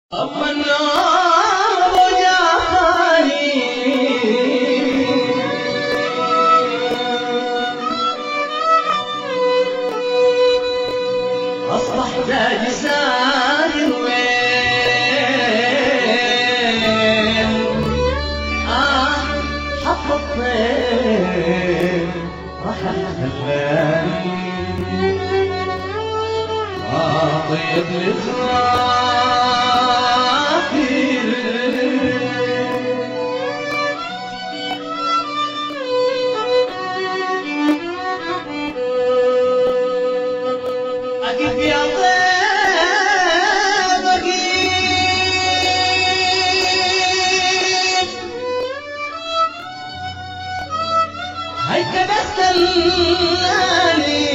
أما النار جافاني أصبح جسار وين حط الطير رحل خلاني طيب لزرافيل أكيد يا طيب أكيد هيك بستناني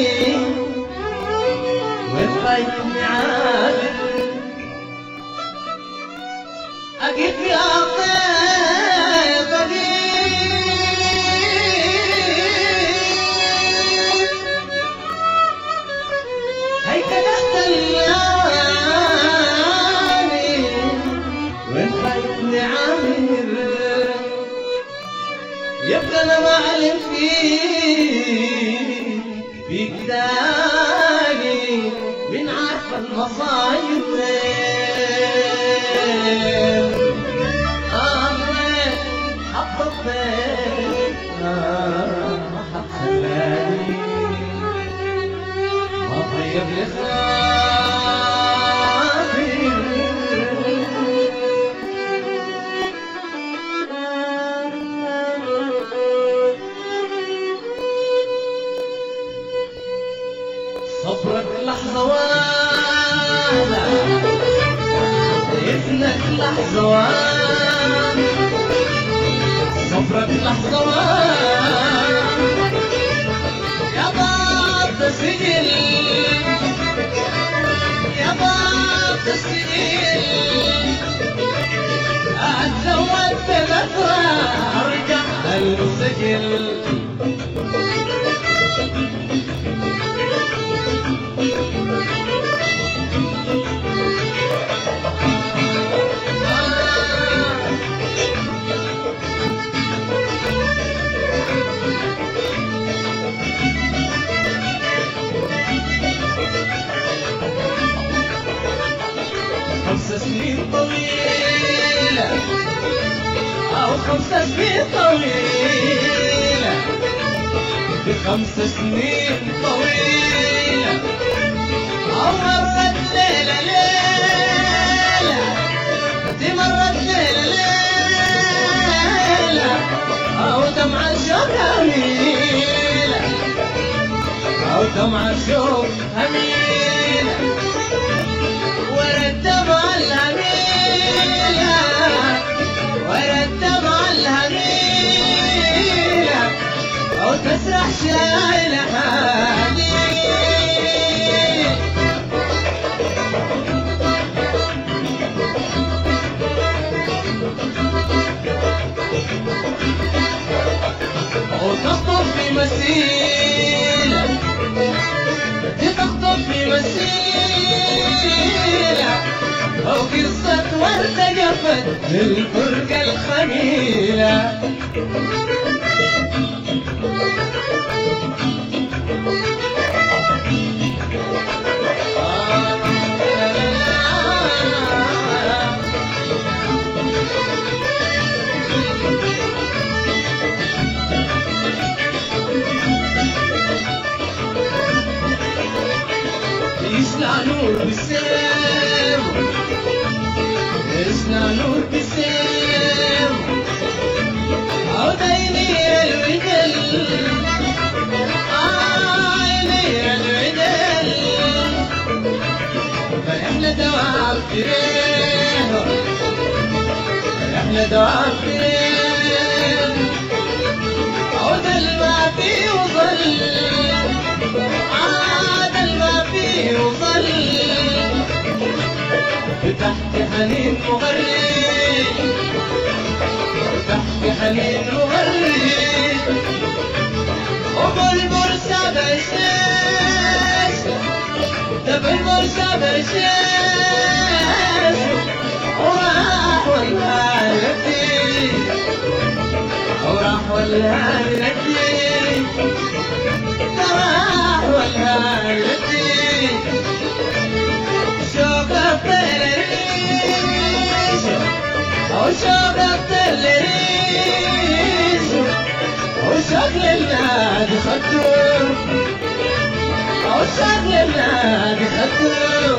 والخيم عالي أكيد يا طيب أكيد هيك تستناني والخيم عامر يبقى أنا معلم فيك تاني من عارفة المصايب حط الطير راح خلاني ما طيب لخافي صبرك لحظة واحدة إذنك لحظة واحدة صبرك لحظة واحدة يا باب السجن يا باب السجن أتزودت بكرة أرجع السجن سنين طويلة أو 5 سنين طويلة ب5 سنين طويلة أو مرت ليلة ليلة دي مرت ليلة ليلة أو دمع الشوق هميلة أو دمع الشوق هميلة ورا الدمع الهميلة ورا الدمع الهميلة أو تسرح شايلة حالي أو تخطف في مسيلة تخطف في مسيلة أو قصة وردة جفت للفرقة الخميلة يسلع نور بالسير يسلع نور بالسير عوديني الودل عيني الودل فإحنا دواب فريح فإحنا دواب فريح عود ما فيه وظل وصل بتحت حنين مغرد بتحت حنين مغرد وبلبل سابع الشاش ده بلبل سابع الشاش وشوق التلريس وشوق للنادي خدوه وشوق للنادي خدوه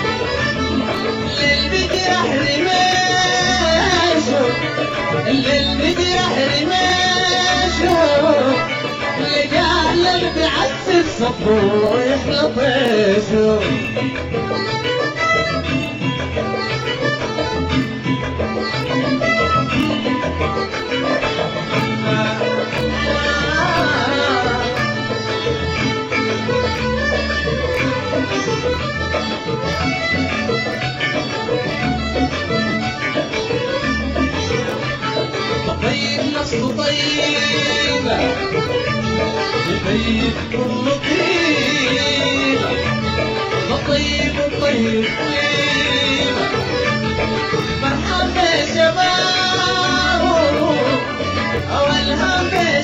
للبجرح رماشه للبجرح رماشه لقال البعز الصبور يحلى طيشه طيب نفسه طيبة يطيب كل طيبة طيب طيب طيبة مرحب بشبابه والهم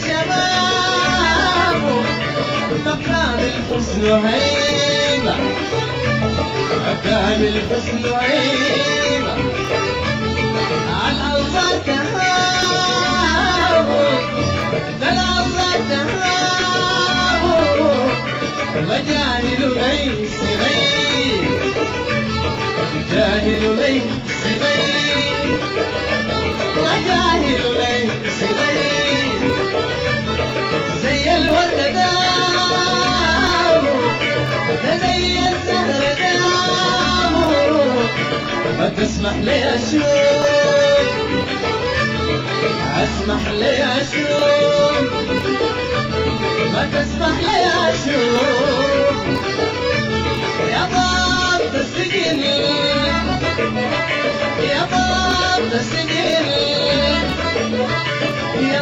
بشبابه مكان الحسن هيبة مكان الحسن هيبة الأوصال تهابه الأوصال تهابه مجاهل ليس غير جاهل ليس غير وجاهل ليس غير زي الورد دامه زي الزهر دامه ما تسمح لي أشوف اسمح لي أشوف ما تسمح لي أشوف يا باب السجن يا باب السجن يا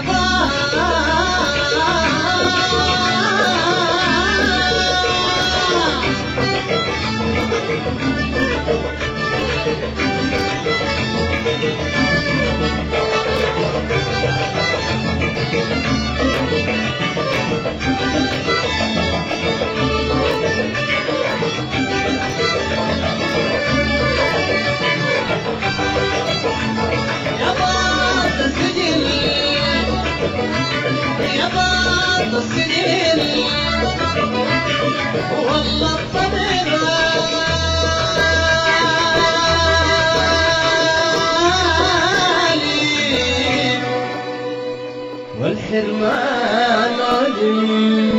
باب السجن والله الطبيب والحرمان عليم.